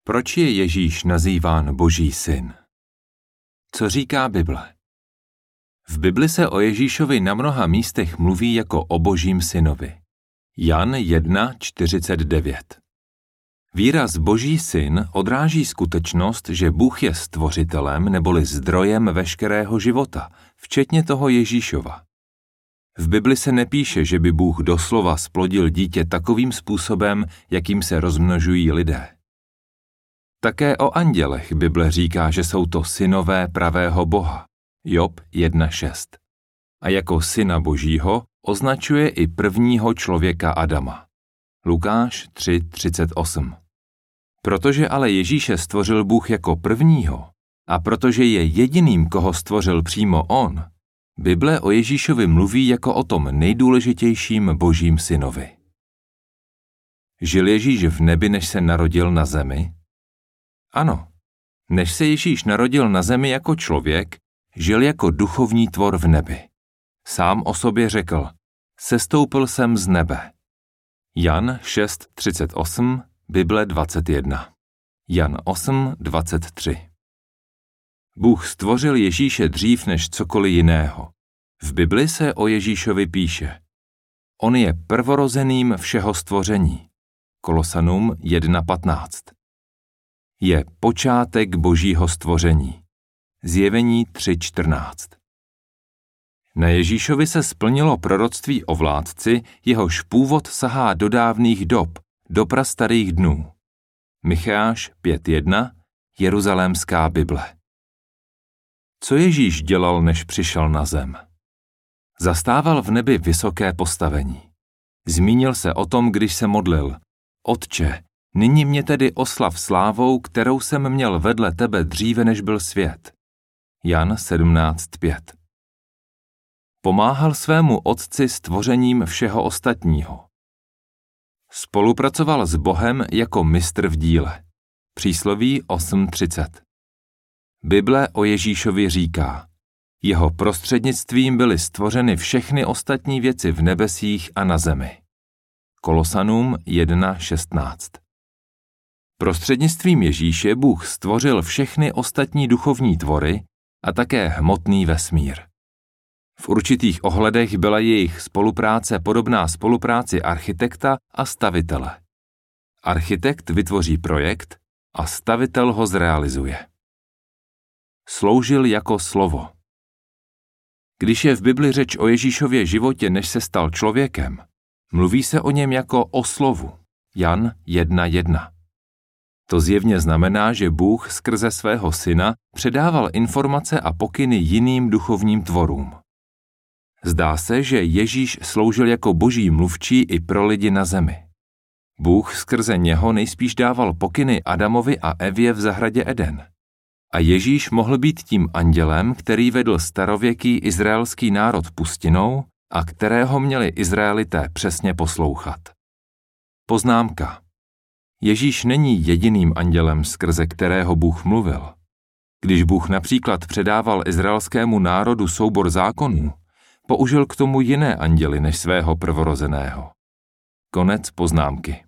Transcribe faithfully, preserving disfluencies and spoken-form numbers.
Proč je Ježíš nazýván Boží syn? Co říká Bible? V Bibli se o Ježíšovi na mnoha místech mluví jako o Božím synovi. Jan jedna čtyřicet devět. Výraz Boží syn odráží skutečnost, že Bůh je stvořitelem neboli zdrojem veškerého života, včetně toho Ježíšova. V Bibli se nepíše, že by Bůh doslova splodil dítě takovým způsobem, jakým se rozmnožují lidé. Také o andělech Bible říká, že jsou to synové pravého Boha. Job jedna šest. A jako syna Božího označuje i prvního člověka Adama. Lukáš tři třicet osm. Protože ale Ježíše stvořil Bůh jako prvního a protože je jediným, koho stvořil přímo on, Bible o Ježíšovi mluví jako o tom nejdůležitějším Božím synovi. Žil Ježíš v nebi, než se narodil na zemi? Ano. Než se Ježíš narodil na zemi jako člověk, žil jako duchovní tvor v nebi. Sám o sobě řekl, sestoupil jsem z nebe. Jan šest třicet osm, Bible dvacet jedna. Jan osm dvacet tři. Bůh stvořil Ježíše dřív než cokoliv jiného. V Bibli se o Ježíšovi píše. On je prvorozeným všeho stvoření. Kolosanům jedna patnáct. Je počátek Božího stvoření. Zjevení tři čtrnáct. Na Ježíšovi se splnilo proroctví o vládci, jehož původ sahá do dávných dob, do prastarých dnů. Micheáš pět jedna, Jeruzalémská Bible. Co Ježíš dělal, než přišel na zem? Zastával v nebi vysoké postavení. Zmínil se o tom, když se modlil. Otče, nyní mě tedy oslav slávou, kterou jsem měl vedle tebe dříve, než byl svět. Jan sedmnáct pět. Pomáhal svému otci stvořením všeho ostatního. Spolupracoval s Bohem jako mistr v díle. Přísloví osm třicet. Bible o Ježíšovi říká, jeho prostřednictvím byly stvořeny všechny ostatní věci v nebesích a na zemi. Kolosanům jedna šestnáct. Prostřednictvím Ježíše Bůh stvořil všechny ostatní duchovní tvory a také hmotný vesmír. V určitých ohledech byla jejich spolupráce podobná spolupráci architekta a stavitele. Architekt vytvoří projekt a stavitel ho zrealizuje. Sloužil jako slovo. Když je v Bibli řeč o Ježíšově životě, než se stal člověkem, mluví se o něm jako o slovu. Jan jedna jedna. To zjevně znamená, že Bůh skrze svého syna předával informace a pokyny jiným duchovním tvorům. Zdá se, že Ježíš sloužil jako boží mluvčí i pro lidi na zemi. Bůh skrze něho nejspíš dával pokyny Adamovi a Evě v zahradě Eden. A Ježíš mohl být tím andělem, který vedl starověký izraelský národ pustinou a kterého měli Izraelité přesně poslouchat. Poznámka. Ježíš není jediným andělem, skrze kterého Bůh mluvil. Když Bůh například předával izraelskému národu soubor zákonů, použil k tomu jiné anděly než svého prvorozeného. Konec poznámky.